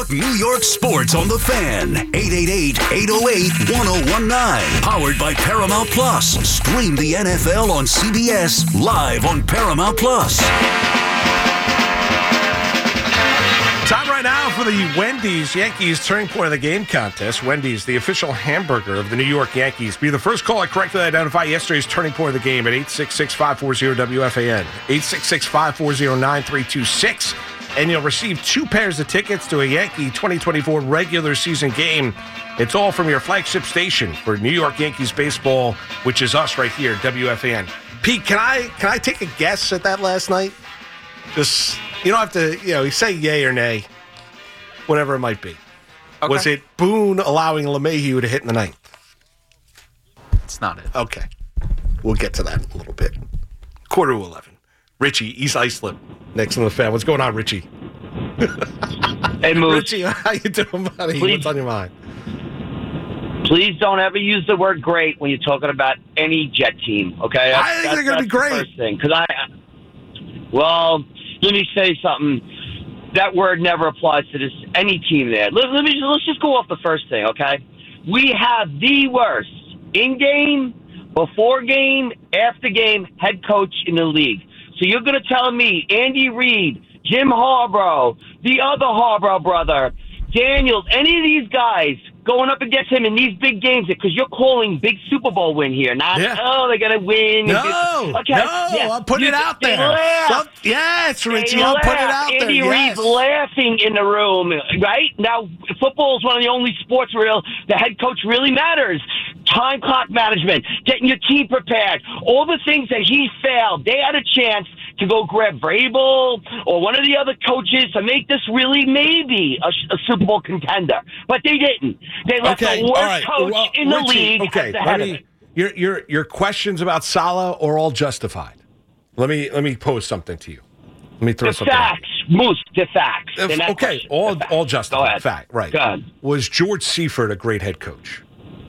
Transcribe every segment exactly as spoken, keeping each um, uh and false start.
Talk New York sports on the Fan. eight eight eight, eight oh eight, one oh one nine. Powered by Paramount Plus. Stream the N F L on C B S live on Paramount Plus. Time right now for the Wendy's Yankees Turning Point of the Game contest. Wendy's, the official hamburger of the New York Yankees. Be the first caller to correctly identify yesterday's Turning Point of the Game at eight six six, five four zero, W F A N. eight six six, five four zero, nine three two six. And you'll receive two pairs of tickets to a Yankee twenty twenty-four regular season game. It's all from your flagship station for New York Yankees baseball, which is us right here, W F A N. Pete, can I can I take a guess at that last night? Just, you don't have to, you know, say yay or nay, whatever it might be. Okay. Was it Boone allowing LeMahieu to hit in the ninth? It's not it. Okay. We'll get to that in a little bit. Quarter to eleven. Richie, East Islip, next on the Fan. What's going on, Richie? Hey, Moose. Richie, how you doing, buddy? Please, What's on your mind? Please don't ever use the word great when you're talking about any Jet team, okay? That's, I think that's, they're going to be great. The first thing, 'cause I, well, let me say something. That word never applies to this any team there. Let, let me let's just go off the first thing, okay? We have the worst in-game, before game, after game head coach in the league. So you're going to tell me Andy Reid, Jim Harbaugh, the other Harbaugh brother, Daniels, any of these guys going up against him in these big games, because you're calling big Super Bowl win here, not, yeah. oh, they're going to win. No, okay. no, yeah. I'm putting you, it out there. Some, yes, Richie, they I'm laugh. putting it out Andy there. Yes. Reid's laughing in the room, right? Now, football is one of the only sports where the head coach really matters. Time clock management, getting your team prepared, all the things that he failed. They had a chance to go grab Vrabel or one of the other coaches to make this really maybe a, a Super Bowl contender, but they didn't. They left Okay, the worst all right. coach Well, in the Richie, league okay, at the let head me, of it. Your your your questions about Salah are all justified. Let me let me pose something to you. Let me throw The something facts, Moose, the facts. out. They're not Okay, questions. all The facts. all Go justified. ahead. Fact, right? Go ahead. Was George Seifert a great head coach?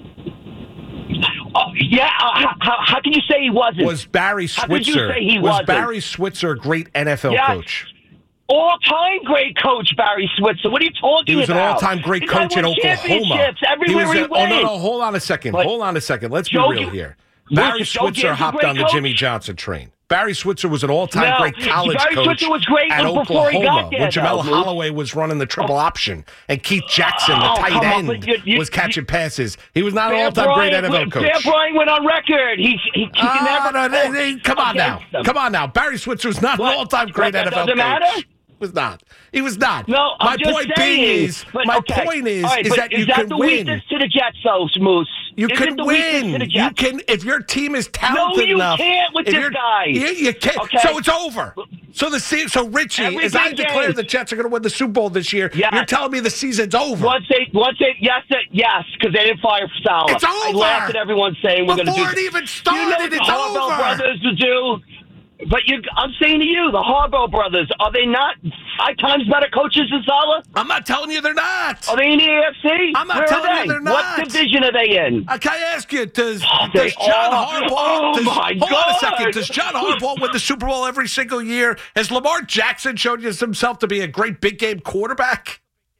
Oh, yeah, uh, how, how can you say he wasn't? Was Barry How could you Switzer say he was wasn't? Barry Switzer a great N F L Yes. coach? All-time great coach, Barry Switzer. What are you talking about? He was an all-time great The guy coach in won Oklahoma. championships He everywhere was he a, went. oh no, no, hold on a second. But hold on a second. Let's be Joe real Gi- here. Look, Barry Joe Switzer Gibbs a hopped great on the coach. Jimmy Johnson train. Barry Switzer was an all-time No, great college Barry coach Switzer was great at before he Oklahoma got there, when Jamel though, Holloway was running the triple option and Keith Jackson, the Oh, tight come on, end, but you- you- was catching you- passes. He was not an Bear all-time great Bryant N F L went- coach. Bear Bryant went on record. He, he, he Ah, never. no, they- they- come on now. against them. Come on now. Barry Switzer was not What? an all-time great What, N F L that doesn't coach. matter? He was not. He was not. No, I'm my just point saying. being is, But, my okay. point is, All right, is but that you is that can the win. weakness to the Jets, though, Moose? You is can it the weakness win. to the You Jets? can if your team is talented No, you enough. can't with if this you're- guy. You, you can't. Okay. So it's over. So the se- so Richie, Every as I big declare game. the Jets are going to win the Super Bowl this year, Yes. you're telling me the season's over. Once they, once they, yes, they, yes, because they didn't fire Salah. It's I over. laughed at everyone saying we're going to do. Before it even started, you know what it's the Harbaugh over. brothers to do. But you, I'm saying to you, the Harbaugh brothers, are they not five times better coaches than Salah? I'm not telling you they're not. Are they in the A F C? I'm not Where telling are you they? they're not. What division are they in? Uh, can I ask you, does, Oh, they does John are. Harbaugh, Oh, does, my hold on a God. second, does John Harbaugh win the Super Bowl every single year? Has Lamar Jackson shown himself to be a great big game quarterback?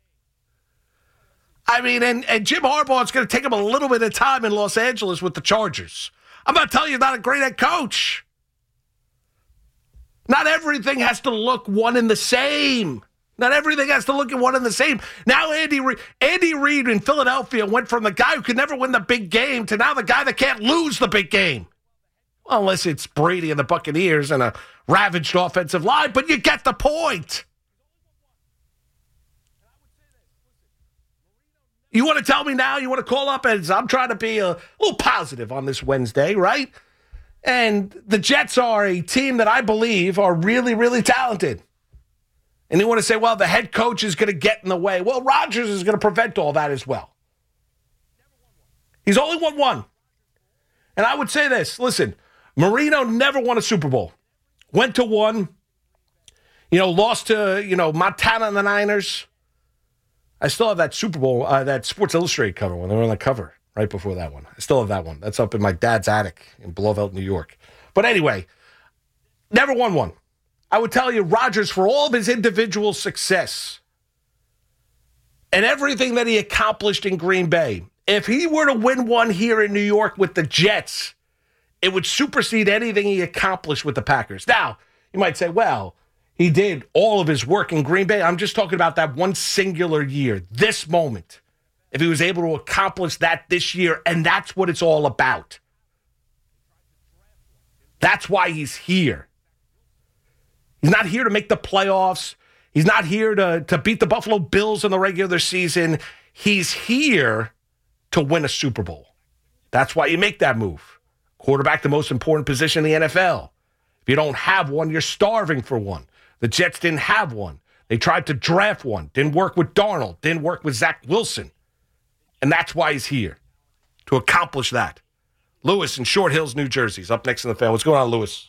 I mean, and, and Jim Harbaugh, it's going to take him a little bit of time in Los Angeles with the Chargers. I'm not telling you he's not a great head coach. Not everything has to look one and the same. Not everything has to look at one and the same. Now Andy Reid, Andy Reid in Philadelphia went from the guy who could never win the big game to now the guy that can't lose the big game. Well, unless it's Brady and the Buccaneers and a ravaged offensive line, but you get the point. You want to tell me now, you want to call up as I'm trying to be a little positive on this Wednesday, right? And the Jets are a team that I believe are really, really talented. And you want to say, well, the head coach is going to get in the way. Well, Rodgers is going to prevent all that as well. He's only won one. And I would say this, listen, Marino never won a Super Bowl. Went to one, you know, lost to, you know, Montana and the Niners. I still have that Super Bowl, uh, that Sports Illustrated cover when they were on the cover right before that one. I still have that one. That's up in my dad's attic in Blauvelt, New York. But anyway, never won one. I would tell you, Rodgers, for all of his individual success, and everything that he accomplished in Green Bay, if he were to win one here in New York with the Jets, it would supersede anything he accomplished with the Packers. Now, you might say, well, he did all of his work in Green Bay. I'm just talking about that one singular year, this moment. If he was able to accomplish that this year, and that's what it's all about. That's why he's here. He's not here to make the playoffs. He's not here to, to beat the Buffalo Bills in the regular season. He's here to win a Super Bowl. That's why you make that move. Quarterback, the most important position in the N F L. If you don't have one, you're starving for one. The Jets didn't have one. They tried to draft one. Didn't work with Darnold. Didn't work with Zach Wilson. And that's why he's here, to accomplish that. Lewis in Short Hills, New Jersey, is up next in the fan. What's going on, Lewis?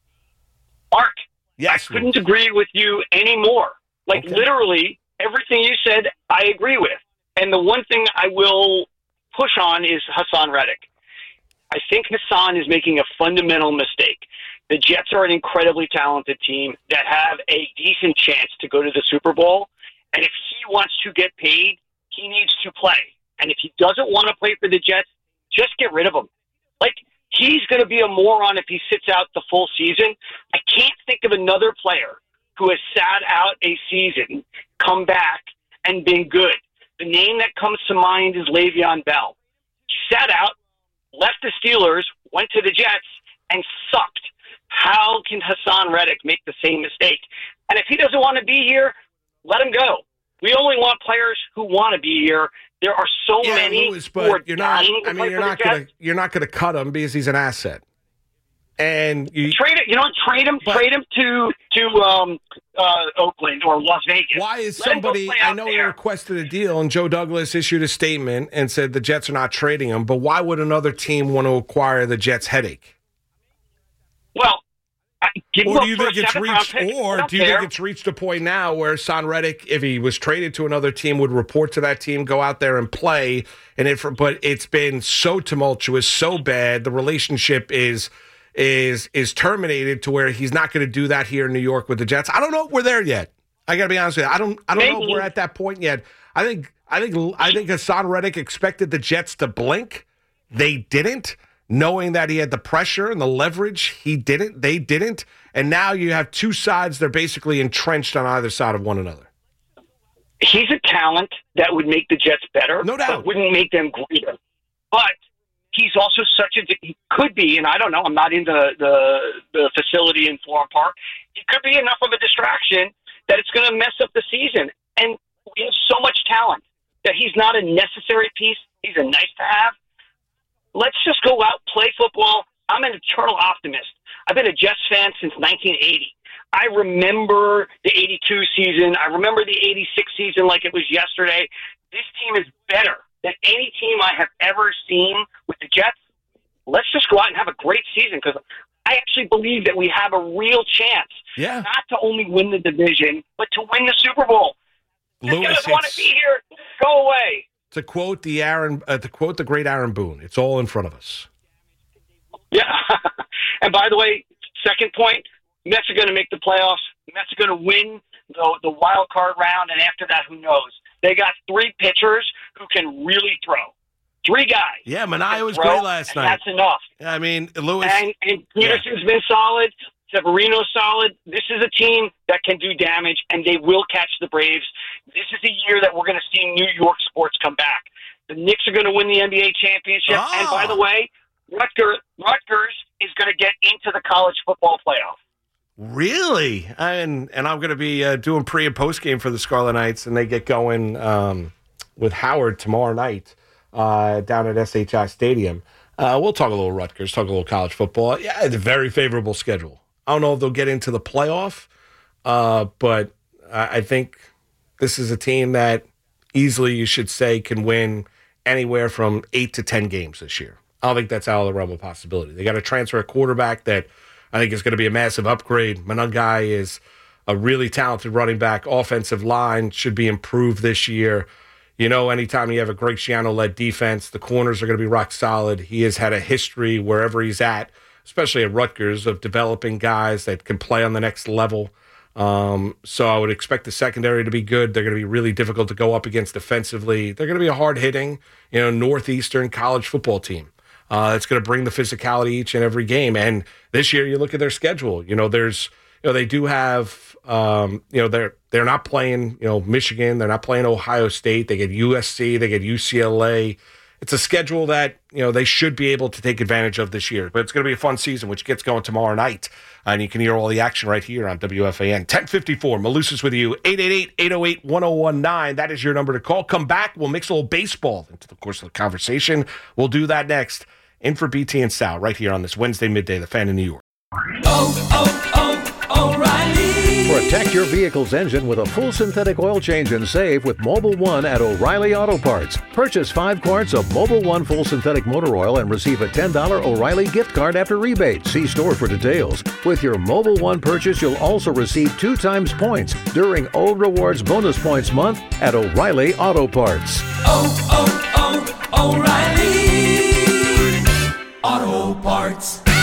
Mark, yes, I couldn't Lewis. agree with you anymore. Like, Okay. literally, everything you said, I agree with. And the one thing I will push on is Hassan Reddick. I think Hassan is making a fundamental mistake. The Jets are an incredibly talented team that have a decent chance to go to the Super Bowl. And if he wants to get paid, he needs to play. And if he doesn't want to play for the Jets, just get rid of him. Like, he's going to be a moron if he sits out the full season. I can't think of another player who has sat out a season, come back, and been good. The name that comes to mind is Le'Veon Bell. He sat out, left the Steelers, went to the Jets, and sucked. How can Hassan Reddick make the same mistake? And if he doesn't want to be here, let him go. We only want players who want to be here. There are so Yeah, many Lewis, who are but you're not. dying to I mean, play you're for not the gonna Jets. you're not gonna cut him because he's an asset. And you, Trade it. You know, trade him. But- trade him to to um, uh, Oakland or Las Vegas. why is Let him go somebody? play I out know he there. requested a deal, and Joe Douglas issued a statement and said the Jets are not trading him. But why would another team want to acquire the Jets' headache? Well, I, give him Or up do you for a think it's seventh round reached? pick. I Or don't do you care. think it's reached a point now where Hassan Reddick, if he was traded to another team, would report to that team, go out there and play? And if, but it's been so tumultuous, so bad, the relationship is is is terminated to where he's not going to do that here in New York with the Jets. I don't know if we're there yet. I got to be honest with you. I don't. I don't know if Maybe. we're at that point yet. I think. I think. I think Hassan Reddick expected the Jets to blink. They didn't. Knowing that he had the pressure and the leverage, he didn't. They didn't. And now you have two sides. They're basically entrenched on either side of one another. He's a talent that would make the Jets better. No doubt. But wouldn't make them greater. But he's also such a, he could be, and I don't know, I'm not in the, the, the facility in Florham Park. He could be enough of a distraction that it's going to mess up the season. And we have so much talent that he's not a necessary piece. He's a nice to have. Let's just go out, play football. I'm an eternal optimist. I've been a Jets fan since nineteen eighty. I remember the eighty-two season. I remember the eighty-six season like it was yesterday. This team is better than any team I have ever seen with the Jets. Let's just go out and have a great season because I actually believe that we have a real chance Yeah. not to only win the division, but to win the Super Bowl. If you Lewis, guys want it's- to be here, go away. To quote the Aaron, uh, to quote the great Aaron Boone, it's all in front of us. Yeah. And by the way, second point, Mets are going to make the playoffs. Mets are going to win the, the wild card round, and after that, who knows? They got three pitchers who can really throw. Three guys. Yeah, who Mania can was throw, great last and night. That's enough. I mean, Lewis. And, and Peterson's been solid. Severino's solid. This is a team that can do damage, and they will catch the Braves. This is a year that we're going to see New York sports come back. The Knicks are going to win the N B A championship. Oh. And by the way, Rutgers, Rutgers is going to get into the college football playoff. Really? And and I'm going to be uh, doing pre and post game for the Scarlet Knights, and they get going um, with Howard tomorrow night uh, down at S H I Stadium. Uh, we'll talk a little Rutgers, talk a little college football. Yeah, it's a very favorable schedule. I don't know if they'll get into the playoff, uh, but I I think this is a team that easily, you should say, can win anywhere from eight to ten games this year. I don't think that's out of the realm of possibility. They got to transfer a quarterback that I think is going to be a massive upgrade. Manungai is a really talented running back. Offensive line should be improved this year. You know, anytime you have a Graciano-led defense, the corners are going to be rock solid. He has had a history wherever he's at, especially at Rutgers, of developing guys that can play on the next level. Um, so I would expect the secondary to be good. They're going to be really difficult to go up against defensively. They're going to be a hard-hitting, you know, Northeastern college football team. Uh, it's going to bring the physicality each and every game. And this year, you look at their schedule. You know, there's, you know, they do have, um, you know, they're they're not playing, you know, Michigan. They're not playing Ohio State. They get U S C. They get U C L A. It's a schedule that, you know, they should be able to take advantage of this year. But it's going to be a fun season, which gets going tomorrow night. And you can hear all the action right here on W F A N. ten fifty-four, Malusis with you. eight eight eight, eight oh eight, one oh one nine. That is your number to call. Come back. We'll mix a little baseball into the course of the conversation. We'll do that next. In for B T and Sal right here on this Wednesday midday, The Fan in New York. Oh, oh, oh, O'Reilly. Protect your vehicle's engine with a full synthetic oil change and save with Mobil one at O'Reilly Auto Parts. Purchase five quarts of Mobil one full synthetic motor oil and receive a ten dollars O'Reilly gift card after rebate. See store for details. With your Mobil one purchase, you'll also receive two times points during O Rewards Bonus Points Month at O'Reilly Auto Parts. Oh, oh, oh, O'Reilly Auto Parts.